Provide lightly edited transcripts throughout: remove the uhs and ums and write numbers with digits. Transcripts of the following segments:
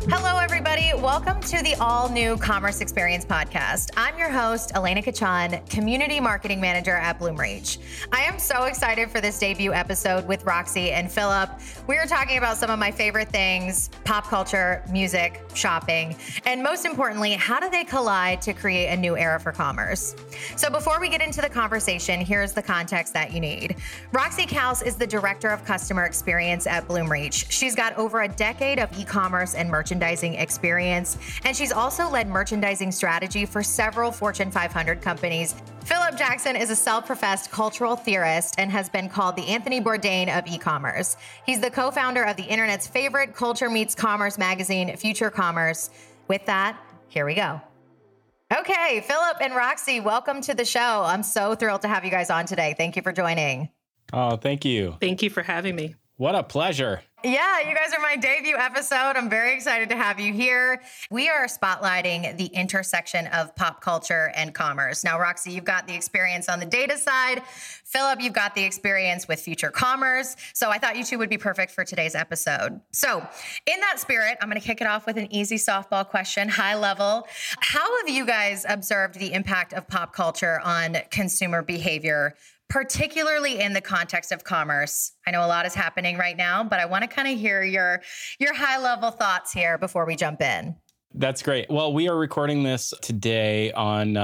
Hello, everybody. Welcome to the all-new Commerce Experience podcast. I'm your host, Elena Kachan, Community Marketing Manager at Bloomreach. I am so excited for this debut episode with Roxy and Philip. We are talking about some of my favorite things, pop culture, music, shopping, and most importantly, how do they collide to create a new era for commerce? So before we get into the conversation, here's the context that you need. Roxy Kaus is the Director of Customer Experience at Bloomreach. She's got over a decade of e-commerce and merchandising experience, and she's also led merchandising strategy for several Fortune 500 companies. Philip Jackson is a self-professed cultural theorist and has been called the Anthony Bourdain of e-commerce. He's the co-founder of the internet's favorite culture meets commerce magazine, Future Commerce. With that, here we go. Okay, Philip and Roxy, welcome to the show. I'm so thrilled to have you guys on today. Thank you for joining. Oh, thank you. Thank you for having me. What a pleasure. Yeah, you guys are my debut episode. I'm very excited to have you here. We are spotlighting the intersection of pop culture and commerce. Now, Roxy, you've got the experience on the data side. Philip, you've got the experience with Future Commerce. So I thought you two would be perfect for today's episode. So in that spirit, I'm going to kick it off with an easy softball question, high level. How have you guys observed the impact of pop culture on consumer behavior, particularly in the context of commerce? I know a lot is happening right now, but I want to kind of hear your high-level thoughts here before we jump in. That's great. Well, we are recording this today on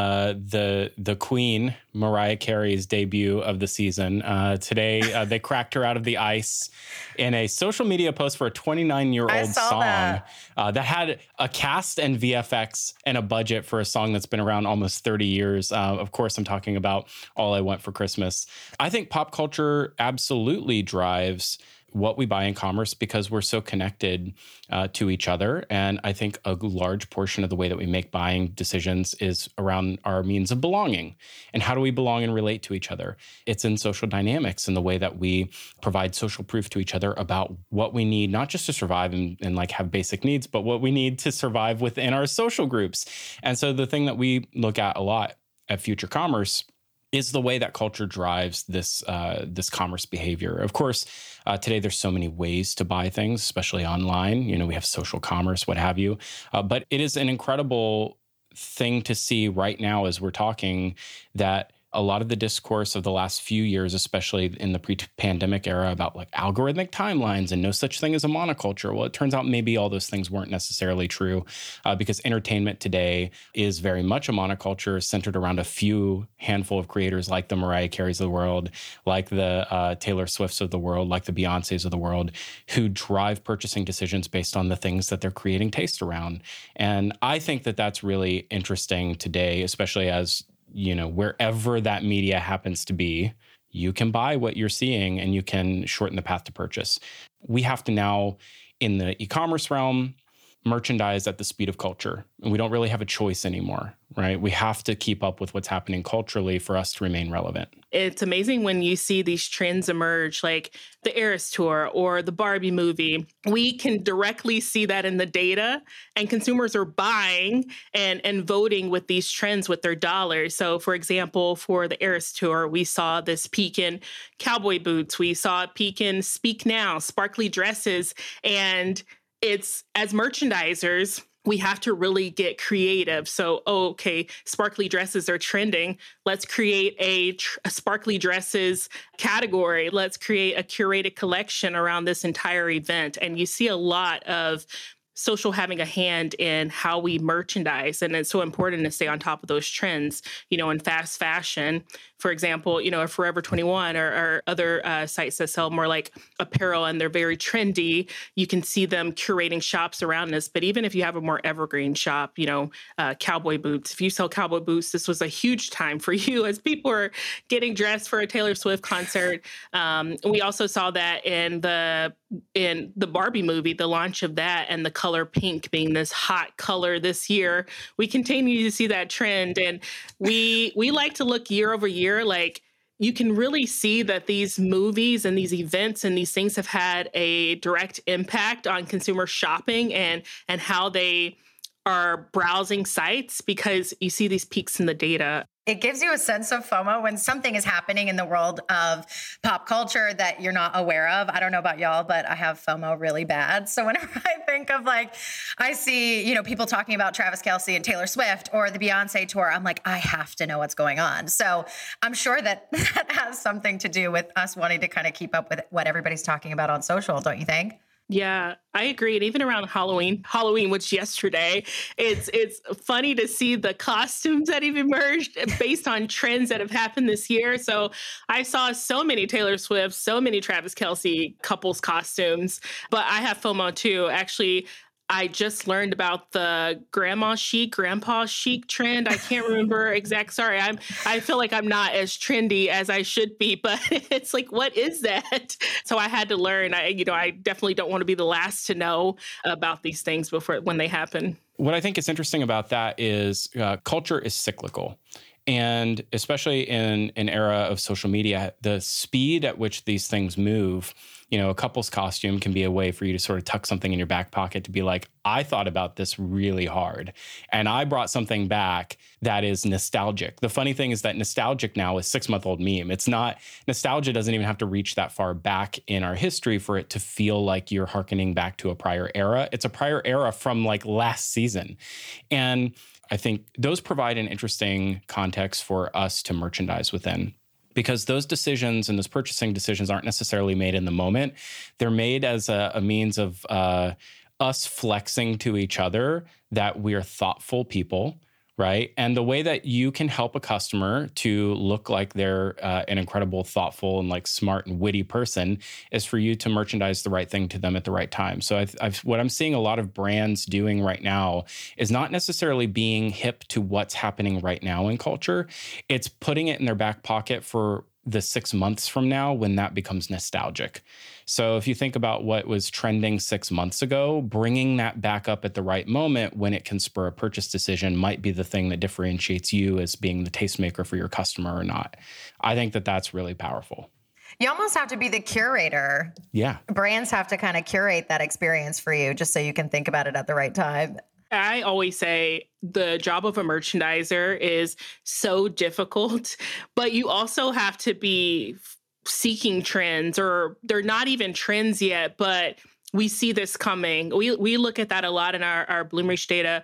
the Queen, Mariah Carey's debut of the season. Today, they cracked her out of the ice in a social media post for a 29-year-old song that had a cast and VFX and a budget for a song that's been around almost 30 years. Of course, I'm talking about All I Want for Christmas. I think pop culture absolutely drives what we buy in commerce because we're so connected to each other. And I think a large portion of the way that we make buying decisions is around our means of belonging. And how do we belong and relate to each other? It's in social dynamics and the way that we provide social proof to each other about what we need, not just to survive and like have basic needs, but what we need to survive within our social groups. And so the thing that we look at a lot at Future Commerce is the way that culture drives this commerce behavior. Of course, today there's so many ways to buy things, especially online. You know, we have social commerce, what have you. But it is an incredible thing to see right now as we're talking that a lot of the discourse of the last few years, especially in the pre-pandemic era about like algorithmic timelines and no such thing as a monoculture. Well, it turns out maybe all those things weren't necessarily true because entertainment today is very much a monoculture centered around a few handful of creators like the Mariah Careys of the world, like the Taylor Swifts of the world, like the Beyoncés of the world, who drive purchasing decisions based on the things that they're creating taste around. And I think that that's really interesting today, especially as you know, wherever that media happens to be, you can buy what you're seeing and you can shorten the path to purchase. We have to now, in the e-commerce realm, merchandise at the speed of culture. And we don't really have a choice anymore, right? We have to keep up with what's happening culturally for us to remain relevant. It's amazing when you see these trends emerge, like the Eras Tour or the Barbie movie. We can directly see that in the data, and consumers are buying and voting with these trends with their dollars. So, for example, for the Eras Tour, we saw this peak in cowboy boots. We saw a peak in Speak Now, sparkly dresses, and it's as merchandisers, we have to really get creative. So, okay, sparkly dresses are trending. Let's create a sparkly dresses category. Let's create a curated collection around this entire event. And you see a lot of social having a hand in how we merchandise. And it's so important to stay on top of those trends, you know, in fast fashion. For example, you know, Forever 21 or other sites that sell more like apparel and they're very trendy, you can see them curating shops around this. But even if you have a more evergreen shop, you know, cowboy boots, if you sell cowboy boots, this was a huge time for you as people were getting dressed for a Taylor Swift concert. We also saw that in the Barbie movie, the launch of that and the color pink being this hot color this year, we continue to see that trend. And we like to look year over year, like you can really see that these movies and these events and these things have had a direct impact on consumer shopping and how they are browsing sites, because you see these peaks in the data. It gives you a sense of FOMO when something is happening in the world of pop culture that you're not aware of. I don't know about y'all, but I have FOMO really bad. So whenever I think of like, I see, people talking about Travis Kelce and Taylor Swift or the Beyonce tour, I'm like, I have to know what's going on. So I'm sure that has something to do with us wanting to kind of keep up with what everybody's talking about on social, don't you think? Yeah, I agree. And even around Halloween, which yesterday, it's funny to see the costumes that have emerged based on trends that have happened this year. So I saw so many Taylor Swift, so many Travis Kelce couples costumes, but I have FOMO too. Actually, I just learned about the grandpa chic trend. I can't remember sorry. I feel like I'm not as trendy as I should be, but it's like, what is that? So I had to learn. I definitely don't want to be the last to know about these things when they happen. What I think is interesting about that is culture is cyclical. And especially in an era of social media, the speed at which these things move, a couple's costume can be a way for you to sort of tuck something in your back pocket to be like, I thought about this really hard and I brought something back that is nostalgic. The funny thing is that nostalgic now is 6-month-old meme. It's not, nostalgia doesn't even have to reach that far back in our history for it to feel like you're hearkening back to a prior era. It's a prior era from like last season. And I think those provide an interesting context for us to merchandise within, because those decisions and those purchasing decisions aren't necessarily made in the moment. They're made as a means of us flexing to each other that we're thoughtful people, right? And the way that you can help a customer to look like they're an incredible, thoughtful, and like smart and witty person is for you to merchandise the right thing to them at the right time. So what I'm seeing a lot of brands doing right now is not necessarily being hip to what's happening right now in culture. It's putting it in their back pocket for the 6 months from now when that becomes nostalgic. So if you think about what was trending 6 months ago, bringing that back up at the right moment when it can spur a purchase decision might be the thing that differentiates you as being the tastemaker for your customer or not. I think that that's really powerful. You almost have to be the curator. Yeah. Brands have to kind of curate that experience for you just so you can think about it at the right time. I always say the job of a merchandiser is so difficult, but you also have to be seeking trends, or they're not even trends yet, but we see this coming. We look at that a lot in our Bloomreach data.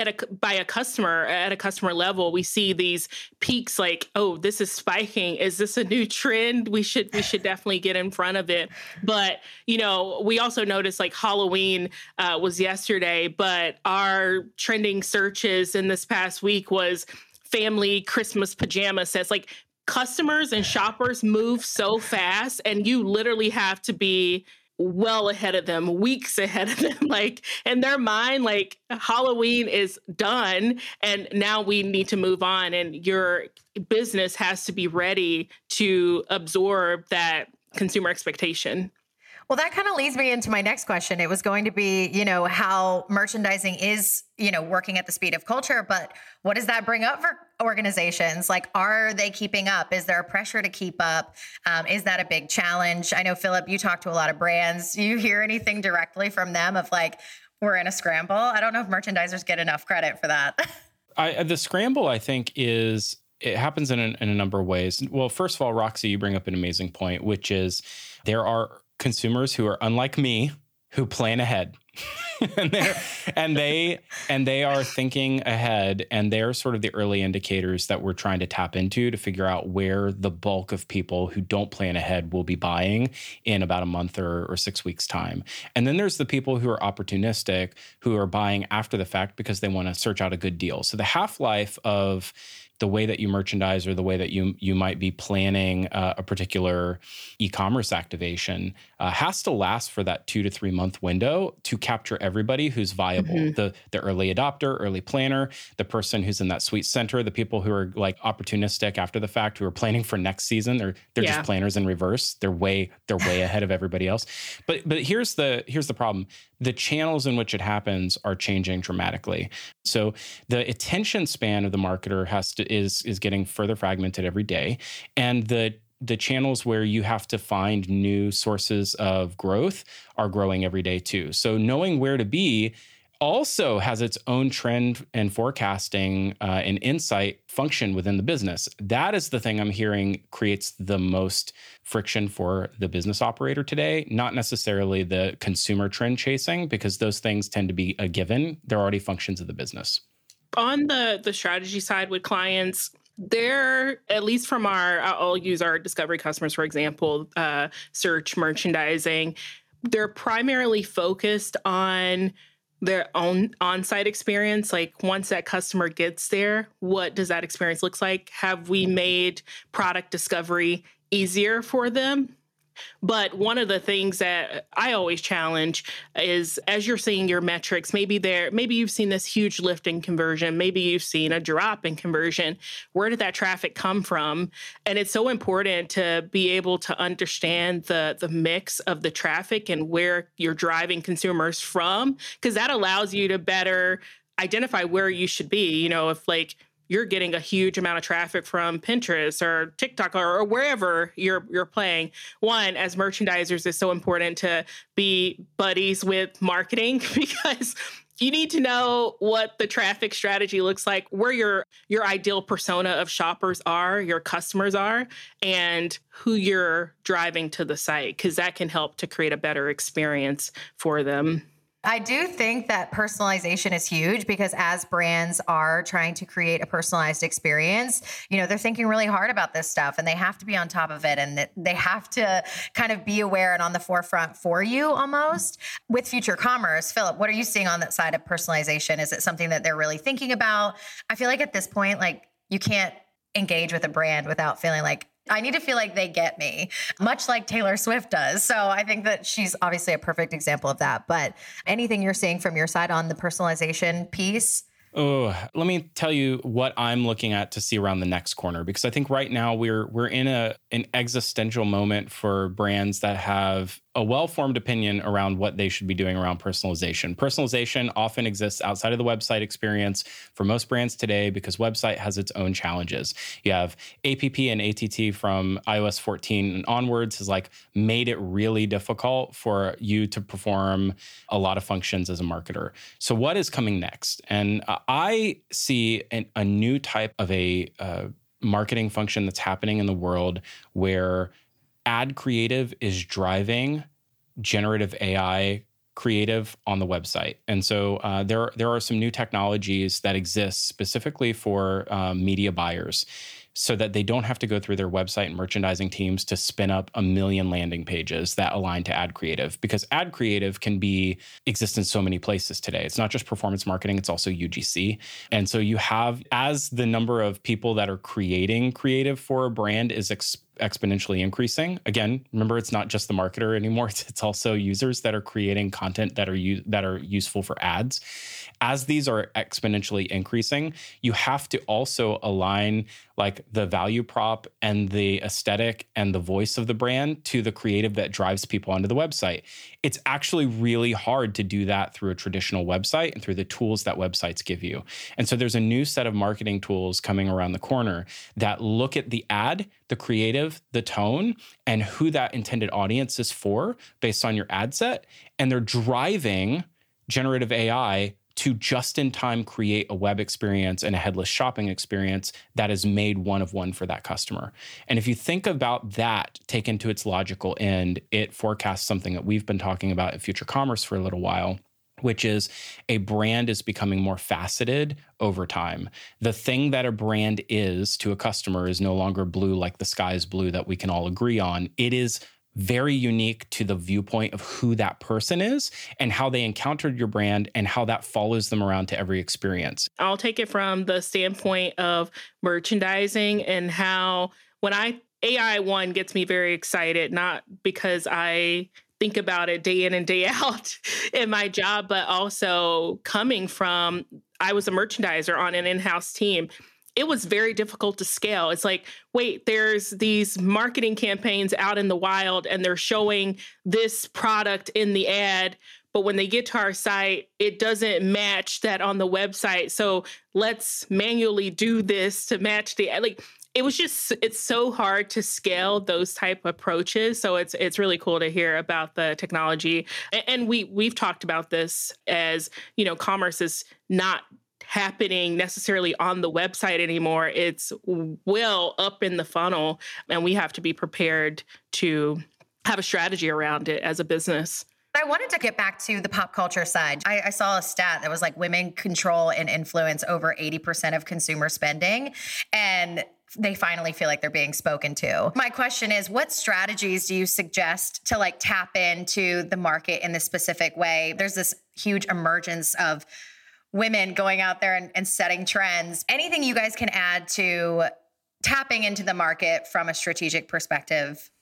By a customer, at a customer level, we see these peaks like, oh, this is spiking. Is this a new trend? We should definitely get in front of it. But, we also noticed like Halloween was yesterday, but our trending searches in this past week was family Christmas pajama sets. Like, customers and shoppers move so fast, and you literally have to be well ahead of them, weeks ahead of them. Like, in their mind, like, Halloween is done and now we need to move on, and your business has to be ready to absorb that consumer expectation. Well, that kind of leads me into my next question. It was going to be, how merchandising is, working at the speed of culture, but what does that bring up for organizations? Like, are they keeping up? Is there a pressure to keep up? Is that a big challenge? I know, Philip, you talk to a lot of brands. Do you hear anything directly from them of like, we're in a scramble? I don't know if merchandisers get enough credit for that. The scramble, I think, it happens in a number of ways. Well, first of all, Roxy, you bring up an amazing point, which is there are consumers who are unlike me, who plan ahead. and they are thinking ahead, and they're sort of the early indicators that we're trying to tap into to figure out where the bulk of people who don't plan ahead will be buying in about a month or 6 weeks time. And then there's the people who are opportunistic, who are buying after the fact because they want to search out a good deal. So the half-life of the way that you merchandise, or the way that you might be planning a particular e-commerce activation has to last for that 2 to 3 month window to capture everybody who's viable. Mm-hmm. The early adopter, early planner, the person who's in that sweet center, the people who are like opportunistic after the fact, who are planning for next season. They're just planners in reverse. They're way ahead of everybody else. But here's the problem. The channels in which it happens are changing dramatically. So the attention span of the marketer is getting further fragmented every day. And the channels where you have to find new sources of growth are growing every day too. So knowing where to be also has its own trend and forecasting and insight function within the business. That is the thing I'm hearing creates the most friction for the business operator today, not necessarily the consumer trend chasing, because those things tend to be a given. They're already functions of the business. On the strategy side with clients, they're, at least from I'll use our discovery customers, for example, search, merchandising, they're primarily focused on their own on-site experience. Like once that customer gets there, what does that experience look like? Have we made product discovery easier for them? But one of the things that I always challenge is, as you're seeing your metrics, maybe you've seen this huge lift in conversion, maybe you've seen a drop in conversion. Where did that traffic come from? And it's so important to be able to understand the mix of the traffic and where you're driving consumers from, because that allows you to better identify where you should be. If you're getting a huge amount of traffic from Pinterest or TikTok or wherever you're playing. One, as merchandisers, it's so important to be buddies with marketing because you need to know what the traffic strategy looks like, where your ideal persona of shoppers are, your customers are, and who you're driving to the site, because that can help to create a better experience for them. I do think that personalization is huge because as brands are trying to create a personalized experience, they're thinking really hard about this stuff and they have to be on top of it and they have to kind of be aware and on the forefront for you almost. With future commerce, Philip, what are you seeing on that side of personalization? Is it something that they're really thinking about? I feel like at this point, you can't engage with a brand without feeling like, I need to feel like they get me, much like Taylor Swift does. So I think that she's obviously a perfect example of that. But anything you're seeing from your side on the personalization piece? Oh, let me tell you what I'm looking at to see around the next corner, because I think right now we're in an existential moment for brands that have a well-formed opinion around what they should be doing around personalization. Personalization often exists outside of the website experience for most brands today because website has its own challenges. You have APP and ATT from iOS 14 and onwards has made it really difficult for you to perform a lot of functions as a marketer. So what is coming next? And I see a new type of a marketing function that's happening in the world where ad creative is driving generative AI creative on the website. And so there are some new technologies that exist specifically for media buyers so that they don't have to go through their website and merchandising teams to spin up a million landing pages that align to ad creative, because ad creative can exist in so many places today. It's not just performance marketing, it's also UGC. And so you have, as the number of people that are creating creative for a brand is exponentially increasing. Again, remember, it's not just the marketer anymore. It's also users that are creating content that are useful for ads. As these are exponentially increasing, you have to also align the value prop and the aesthetic and the voice of the brand to the creative that drives people onto the website. It's actually really hard to do that through a traditional website and through the tools that websites give you. And so there's a new set of marketing tools coming around the corner that look at the ad, the creative, the tone, and who that intended audience is for based on your ad set. And they're driving generative AI to just-in-time create a web experience and a headless shopping experience that is made one of one for that customer. And if you think about that taken to its logical end, it forecasts something that we've been talking about at Future Commerce for a little while, which is a brand is becoming more faceted over time. The thing that a brand is to a customer is no longer blue like the sky is blue that we can all agree on. It is very unique to the viewpoint of who that person is and how they encountered your brand and how that follows them around to every experience. I'll take it from the standpoint of merchandising and how AI one gets me very excited, not because I think about it day in and day out in my job, but also coming from, I was a merchandiser on an in-house team. It was very difficult to scale. It's wait, there's these marketing campaigns out in the wild and they're showing this product in the ad, but when they get to our site, it doesn't match that on the website. So let's manually do this to match the ad. it's so hard to scale those type approaches. So it's really cool to hear about the technology. And we've talked about this as, commerce is not happening necessarily on the website anymore. It's well up in the funnel, and we have to be prepared to have a strategy around it as a business. I wanted to get back to the pop culture side. I saw a stat that was like women control and influence over 80% of consumer spending, and they finally feel like they're being spoken to. My question is, what strategies do you suggest to like tap into the market in this specific way? There's this huge emergence of women going out there and setting trends. Anything you guys can add to tapping into the market from a strategic perspective?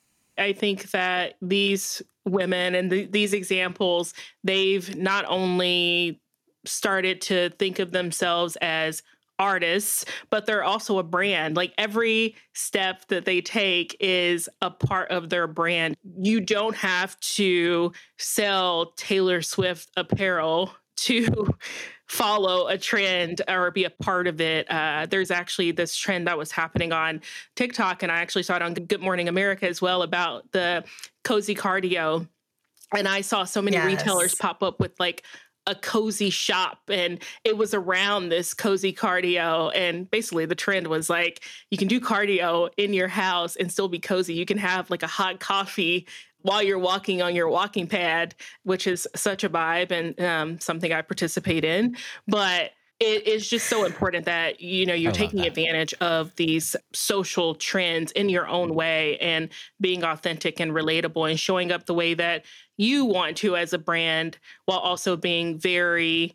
I think that these women and these examples, they've not only started to think of themselves as artists, but they're also a brand. Like every step that they take is a part of their brand. You don't have to sell Taylor Swift apparel to follow a trend or be a part of it. There's actually this trend that was happening on TikTok, and I actually saw it on Good Morning America as well, about the cozy cardio. And I saw so many retailers pop up with like a cozy shop, and it was around this cozy cardio. And basically the trend was like, you can do cardio in your house and still be cozy. You can have like a hot coffee while you're walking on your walking pad, which is such a vibe and something I participate in. But it is just so important that, you're taking advantage of these social trends in your own way and being authentic and relatable and showing up the way that you want to as a brand, while also being very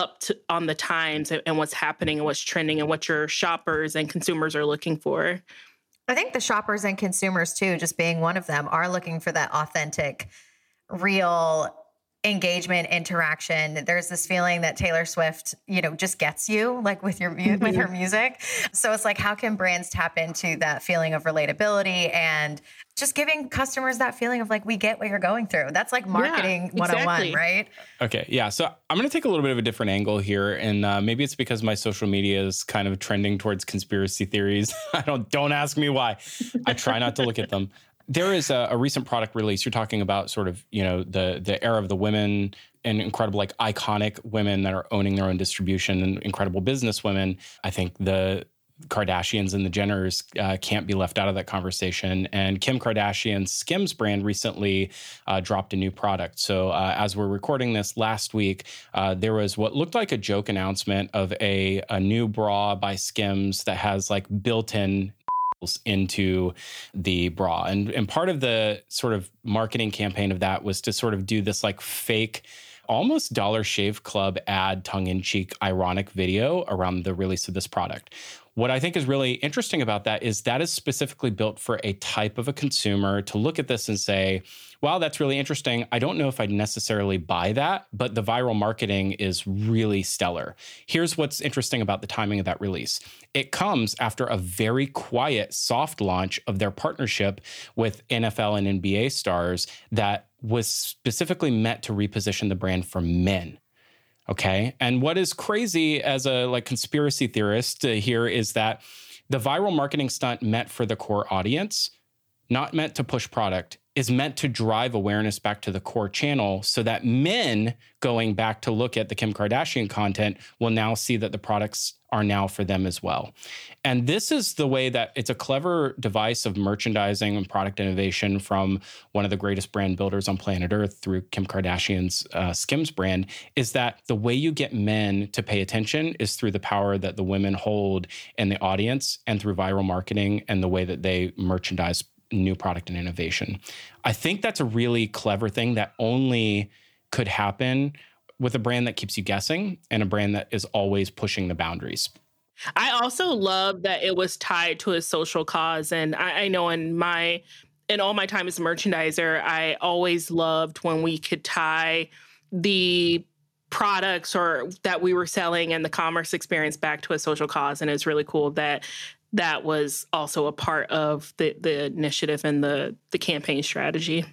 on the times and what's happening and what's trending and what your shoppers and consumers are looking for. I think the shoppers and consumers too, just being one of them, are looking for that authentic, real engagement, interaction. There's this feeling that Taylor Swift, just gets you like with her music. So it's like, how can brands tap into that feeling of relatability and just giving customers that feeling of like, we get what you're going through? That's like marketing 101, right? Okay. Yeah. So I'm going to take a little bit of a different angle here. And maybe it's because my social media is kind of trending towards conspiracy theories. Don't ask me why. I try not to look at them. There is a recent product release. You're talking about sort of, the era of the women and incredible, like iconic women that are owning their own distribution and incredible business women. I think the Kardashians and the Jenners can't be left out of that conversation. And Kim Kardashian's Skims brand recently dropped a new product. So as we're recording this last week, there was what looked like a joke announcement of a new bra by Skims that has like built-in into the bra. And part of the sort of marketing campaign of that was to sort of do this like fake, almost Dollar Shave Club ad, tongue-in-cheek, ironic video around the release of this product. What I think is really interesting about that is specifically built for a type of a consumer to look at this and say, wow, that's really interesting. I don't know if I'd necessarily buy that, but the viral marketing is really stellar. Here's what's interesting about the timing of that release. It comes after a very quiet, soft launch of their partnership with NFL and NBA stars that was specifically meant to reposition the brand for men. Okay. And what is crazy as a conspiracy theorist here is that the viral marketing stunt meant for the core audience, not meant to push product, is meant to drive awareness back to the core channel so that men going back to look at the Kim Kardashian content will now see that the products are now for them as well. And this is the way that it's a clever device of merchandising and product innovation from one of the greatest brand builders on planet Earth through Kim Kardashian's Skims brand, is that the way you get men to pay attention is through the power that the women hold in the audience and through viral marketing and the way that they merchandise new product and innovation. I think that's a really clever thing that only could happen with a brand that keeps you guessing and a brand that is always pushing the boundaries. I also love that it was tied to a social cause. And I know in all my time as a merchandiser, I always loved when we could tie the products or that we were selling and the commerce experience back to a social cause. And it's really cool that that was also a part of the initiative and the campaign strategy.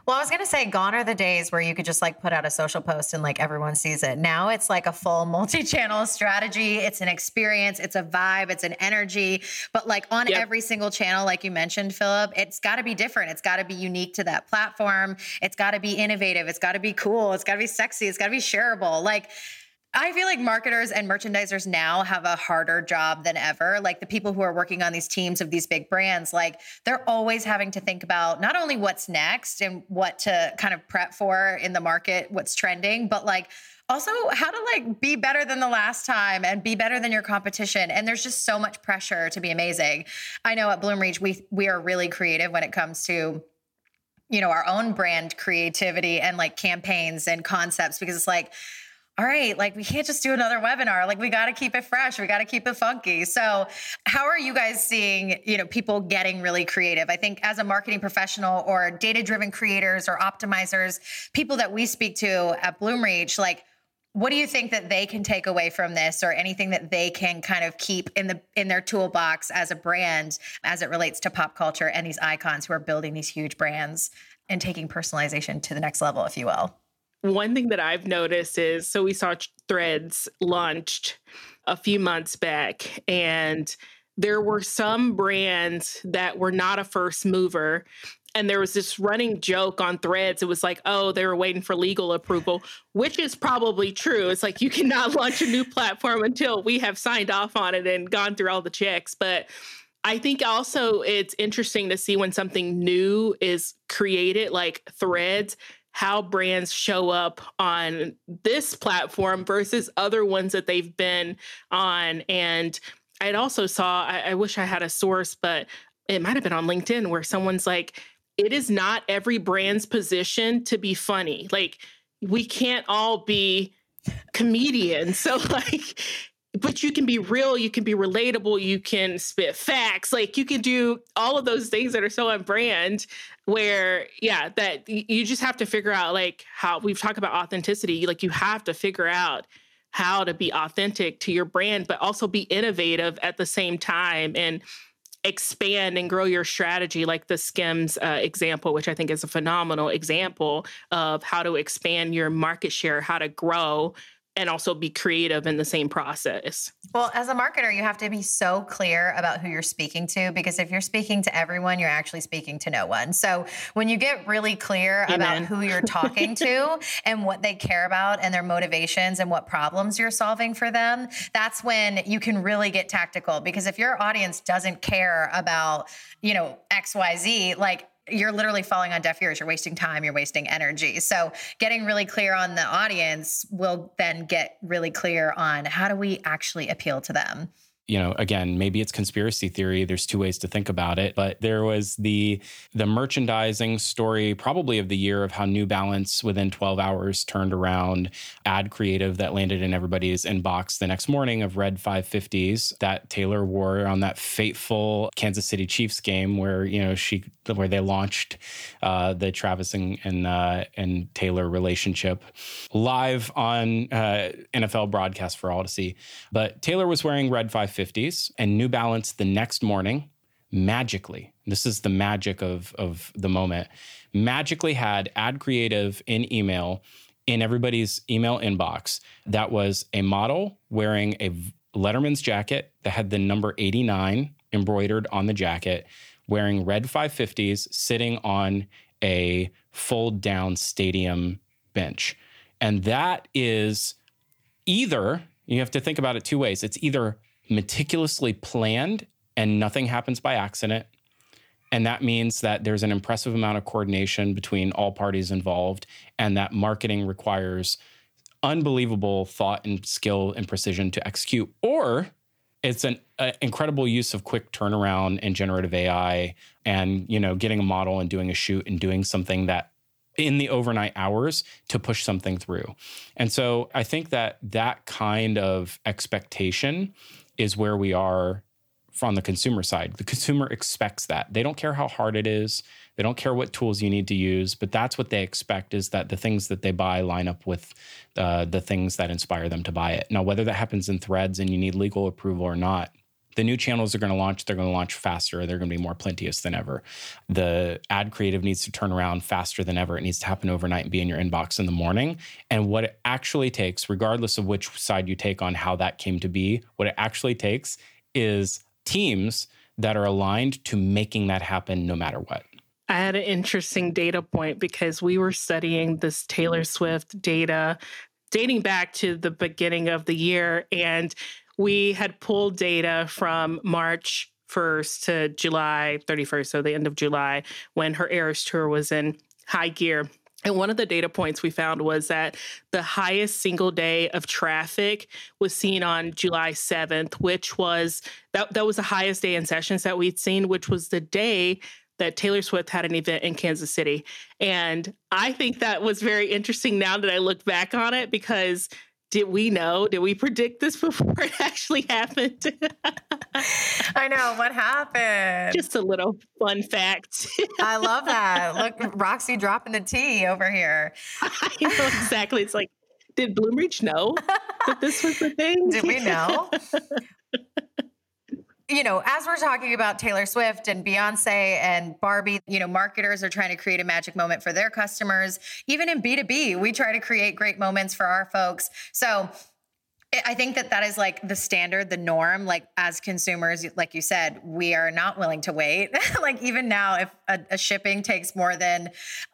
Well, I was going to say, gone are the days where you could just like put out a social post and like everyone sees it. Now it's like a full multi-channel strategy. It's an experience. It's a vibe. It's an energy. But like on every single channel, like you mentioned, Philip, it's got to be different. It's got to be unique to that platform. It's got to be innovative. It's got to be cool. It's got to be sexy. It's got to be shareable. Like, I feel like marketers and merchandisers now have a harder job than ever. Like the people who are working on these teams of these big brands, like they're always having to think about not only what's next and what to kind of prep for in the market, what's trending, but like also how to like be better than the last time and be better than your competition. And there's just so much pressure to be amazing. I know at Bloomreach, we are really creative when it comes to, you know, our own brand creativity and like campaigns and concepts, because it's like, all right, like we can't just do another webinar. Like we got to keep it fresh. We got to keep it funky. So how are you guys seeing, you know, people getting really creative? I think as a marketing professional or data-driven creators or optimizers, people that we speak to at Bloomreach, like, what do you think that they can take away from this, or anything that they can kind of keep in their toolbox as a brand as it relates to pop culture and these icons who are building these huge brands and taking personalization to the next level, if you will? One thing that I've noticed is, so we saw Threads launched a few months back, and there were some brands that were not a first mover. And there was this running joke on Threads. It was like, oh, they were waiting for legal approval, which is probably true. It's like, you cannot launch a new platform until we have signed off on it and gone through all the checks. But I think also it's interesting to see when something new is created, like Threads, how brands show up on this platform versus other ones that they've been on. And I'd also saw, I wish I had a source, but it might have been on LinkedIn, where someone's like, it is not every brand's position to be funny. Like, we can't all be comedians. So like, but you can be real, you can be relatable, you can spit facts, like you can do all of those things that are so on brand, where, yeah, that you just have to figure out, like, how we've talked about authenticity. Like, you have to figure out how to be authentic to your brand, but also be innovative at the same time and expand and grow your strategy, like the Skims example, which I think is a phenomenal example of how to expand your market share, how to grow, and also be creative in the same process. Well, as a marketer, you have to be so clear about who you're speaking to, because if you're speaking to everyone, you're actually speaking to no one. So when you get really clear about who you're talking to and what they care about and their motivations and what problems you're solving for them, that's when you can really get tactical. Because if your audience doesn't care about, you know, XYZ, like, you're literally falling on deaf ears. You're wasting time. You're wasting energy. So getting really clear on the audience will then get really clear on how do we actually appeal to them. You know, again, maybe it's conspiracy theory. There's two ways to think about it. But there was the merchandising story probably of the year of how New Balance within 12 hours turned around ad creative that landed in everybody's inbox the next morning of red 550s that Taylor wore on that fateful Kansas City Chiefs game where, you know, where they launched the Travis and Taylor relationship live on NFL broadcast for all to see. But Taylor was wearing red 550s, and New Balance the next morning magically, this is the magic of the moment, magically had ad creative in email in everybody's email inbox that was a model wearing a Letterman's jacket that had the number 89 embroidered on the jacket, wearing red 550s, sitting on a fold down stadium bench. And that is either, you have to think about it two ways. It's either meticulously planned and nothing happens by accident. And that means that there's an impressive amount of coordination between all parties involved, and that marketing requires unbelievable thought and skill and precision to execute. Or it's an incredible use of quick turnaround and generative AI and, you know, getting a model and doing a shoot and doing something that in the overnight hours to push something through. And so I think that that kind of expectation is where we are from the consumer side. The consumer expects that. They don't care how hard it is. They don't care what tools you need to use, but that's what they expect, is that the things that they buy line up with the things that inspire them to buy it. Now, whether that happens in Threads and you need legal approval or not, The new channels are going to launch. They're going to launch faster. They're going to be more plenteous than ever. The ad creative needs to turn around faster than ever. It needs to happen overnight and be in your inbox in the morning. And what it actually takes, regardless of which side you take on how that came to be, what it actually takes is teams that are aligned to making that happen no matter what. I had an interesting data point because we were studying this Taylor Swift data dating back to the beginning of the year. And we had pulled data from March 1st to July 31st, so the end of July, when her Eras tour was in high gear. And one of the data points we found was that the highest single day of traffic was seen on July 7th, which was, that was the highest day in sessions that we'd seen, which was the day that Taylor Swift had an event in Kansas City. And I think that was very interesting now that I look back on it, because did we predict this before it actually happened? I know. What happened? Just a little fun fact. I love that. Look, Roxy dropping the tea over here. I know exactly. It's like, did Bloomreach know that this was the thing? Did we know? As we're talking about Taylor Swift and Beyonce and Barbie, marketers are trying to create a magic moment for their customers. Even in B2B, we try to create great moments for our folks. So I think that is like the standard, the norm. Like as consumers, like you said, we are not willing to wait. Like even now, if a shipping takes more than,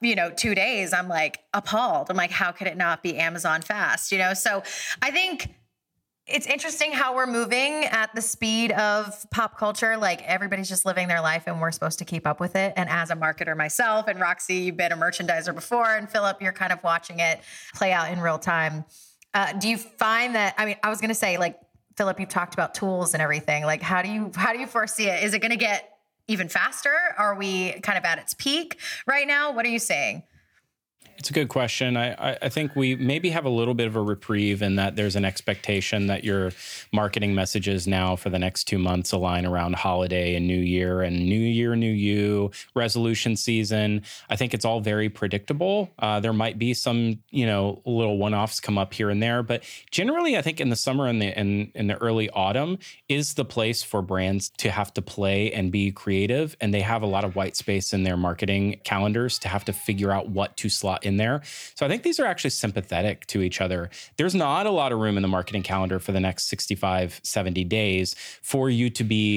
2 days, I'm like appalled. I'm like, how could it not be Amazon fast? So I think it's interesting how we're moving at the speed of pop culture. Like everybody's just living their life and we're supposed to keep up with it. And as a marketer myself, and Roxy, you've been a merchandiser before, and Philip, you're kind of watching it play out in real time. Do you find that, I was going to say, like, Philip, you've talked about tools and everything. Like, how do you foresee it? Is it going to get even faster? Are we kind of at its peak right now? What are you saying? It's a good question. I think we maybe have a little bit of a reprieve in that there's an expectation that your marketing messages now for the next 2 months align around holiday and New Year and New Year, New You, resolution season. I think it's all very predictable. There might be some, little one-offs come up here and there, but generally I think in the summer and in the early autumn is the place for brands to have to play and be creative. And they have a lot of white space in their marketing calendars to have to figure out what to slot in there. So I think these are actually sympathetic to each other. There's not a lot of room in the marketing calendar for the next 65, 70 days for you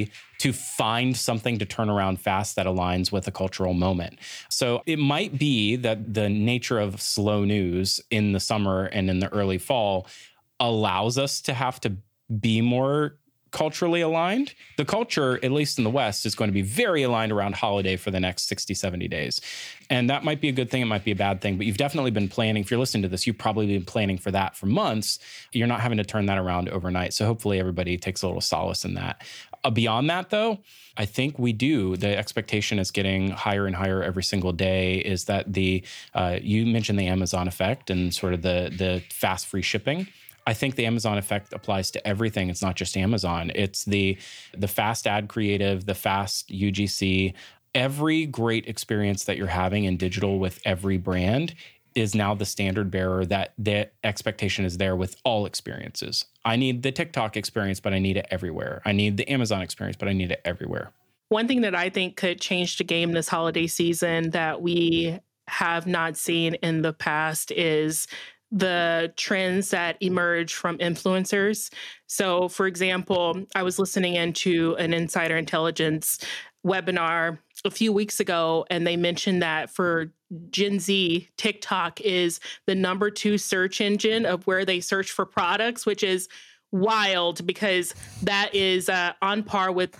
to find something to turn around fast that aligns with a cultural moment. So it might be that the nature of slow news in the summer and in the early fall allows us to have to be more culturally aligned. The culture, at least in the West, is going to be very aligned around holiday for the next 60, 70 days. And that might be a good thing. It might be a bad thing, but you've definitely been planning. If you're listening to this, you've probably been planning for that for months. You're not having to turn that around overnight. So hopefully everybody takes a little solace in that. Beyond that, though, I think we do. The expectation is getting higher and higher every single day. Is that you mentioned the Amazon effect and sort of the fast free shipping. I think the Amazon effect applies to everything. It's not just Amazon. It's the fast ad creative, the fast UGC. Every great experience that you're having in digital with every brand is now the standard bearer, that the expectation is there with all experiences. I need the TikTok experience, but I need it everywhere. I need the Amazon experience, but I need it everywhere. One thing that I think could change the game this holiday season that we have not seen in the past is the trends that emerge from influencers. So, for example, I was listening into an Insider Intelligence webinar a few weeks ago, and they mentioned that for Gen Z, TikTok is the number 2 search engine of where they search for products, which is wild because that is on par with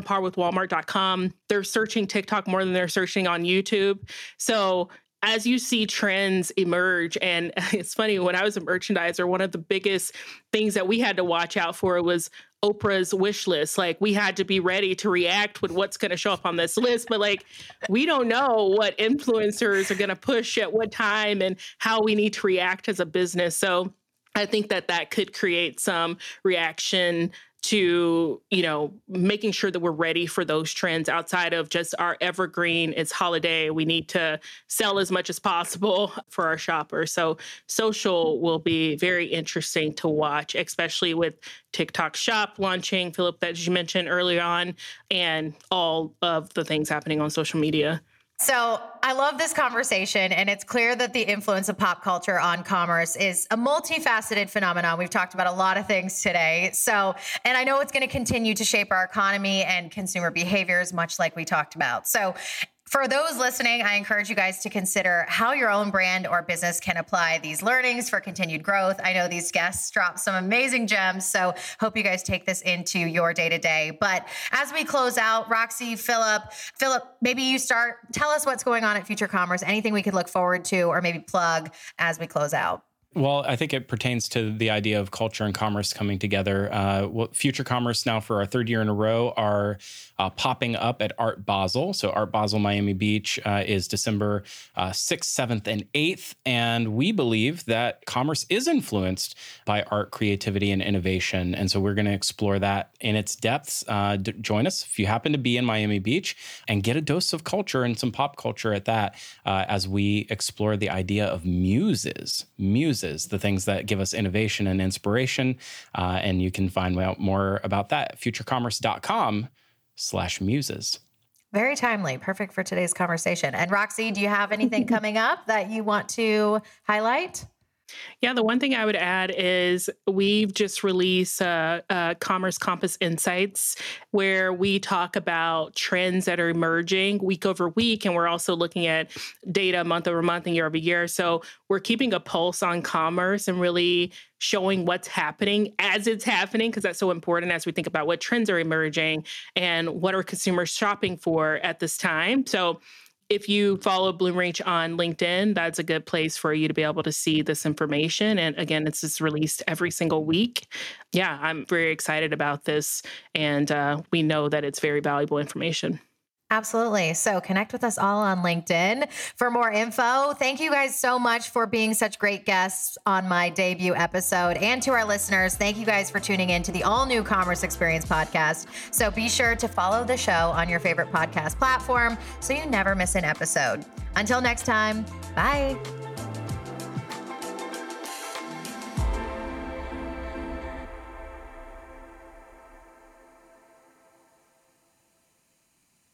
Walmart.com. They're searching TikTok more than they're searching on YouTube. So as you see trends emerge, and it's funny, when I was a merchandiser, one of the biggest things that we had to watch out for was Oprah's wish list. Like, we had to be ready to react with what's going to show up on this list. But like, we don't know what influencers are going to push at what time and how we need to react as a business. So I think that could create some reaction to, making sure that we're ready for those trends outside of just our evergreen, it's holiday, we need to sell as much as possible for our shoppers. So social will be very interesting to watch, especially with TikTok Shop launching, Philip, that you mentioned earlier on, and all of the things happening on social media. So I love this conversation, and it's clear that the influence of pop culture on commerce is a multifaceted phenomenon. We've talked about a lot of things today. And I know it's going to continue to shape our economy and consumer behaviors, much like we talked about. So for those listening, I encourage you guys to consider how your own brand or business can apply these learnings for continued growth. I know these guests dropped some amazing gems, so hope you guys take this into your day-to-day. But as we close out, Roxy, Philip, maybe you start. Tell us what's going on at Future Commerce, anything we could look forward to or maybe plug as we close out. Well, I think it pertains to the idea of culture and commerce coming together. Future Commerce now for our third year in a row are popping up at Art Basel. So Art Basel Miami Beach is December 6th, 7th, and 8th. And we believe that commerce is influenced by art, creativity, and innovation. And so we're going to explore that in its depths. Join us if you happen to be in Miami Beach and get a dose of culture and some pop culture at that as we explore the idea of muses, the things that give us innovation and inspiration. And you can find out more about that at futurecommerce.com/muses. Very timely. Perfect for today's conversation. And Roxy, do you have anything coming up that you want to highlight? Yeah, the one thing I would add is we've just released Commerce Compass Insights, where we talk about trends that are emerging week over week. And we're also looking at data month over month and year over year. So we're keeping a pulse on commerce and really showing what's happening as it's happening, because that's so important as we think about what trends are emerging and what are consumers shopping for at this time. So if you follow Bloomreach on LinkedIn, that's a good place for you to be able to see this information. And again, it's just released every single week. Yeah, I'm very excited about this. And we know that it's very valuable information. Absolutely. So connect with us all on LinkedIn for more info. Thank you guys so much for being such great guests on my debut episode. And to our listeners, thank you guys for tuning in to the all new Commerce Experience podcast. So be sure to follow the show on your favorite podcast platform so you never miss an episode. Until next time, bye.